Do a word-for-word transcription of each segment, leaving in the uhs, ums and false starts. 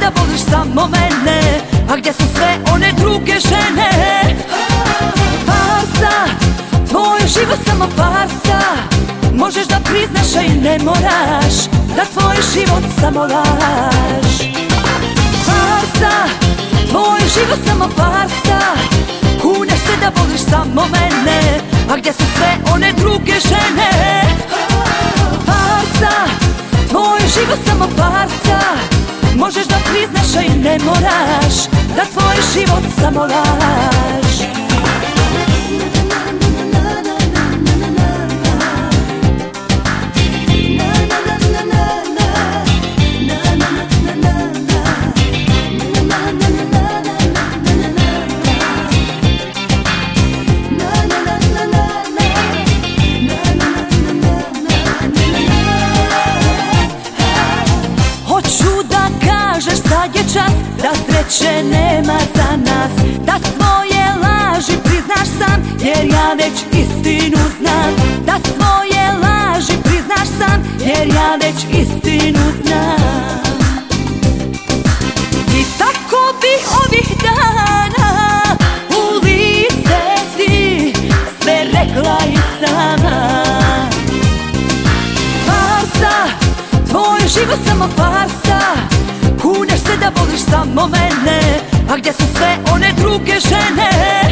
da voliš samo mene, a gdje su sve one druge žene? Farsa, tvoj život samo farsa. Možeš da priznaš, a i ne moraš, da tvoj život samo laž. Farsa, tvoj život samo farsa. Kuneš se da voliš samo mene, a gdje su sve one druge žene? Farsa, tvoj život samo farsa. Možeš da priznaš, a i ne moraš, da tvoj život samo laž. Sad je čas da sreće nema za nas, da svoje laži priznaš sam, jer ja već istinu znam. Da svoje laži priznaš sam, jer ja već istinu znam. I tako bi ovih dana u lice ti sve rekla i sama. Farsa, tvoj život samo farsa. Kuneš se da voliš samo mene, a gdje su sve one druge žene?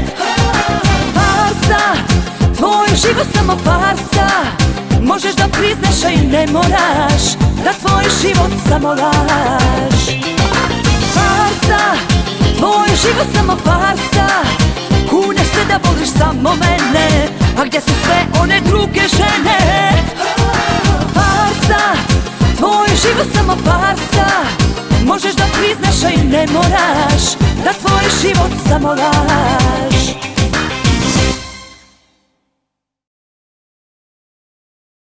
Farsa, tvoj život samo farsa. Možeš da priznaš, a i ne moraš, da tvoj život samo laž. Farsa, tvoj život samo farsa. Kuneš se da voliš samo mene, a gdje su sve one druge žene? Farsa, tvoj život samo farsa. Možeš da priznaš, a i ne moraš, da tvoj život samo laž.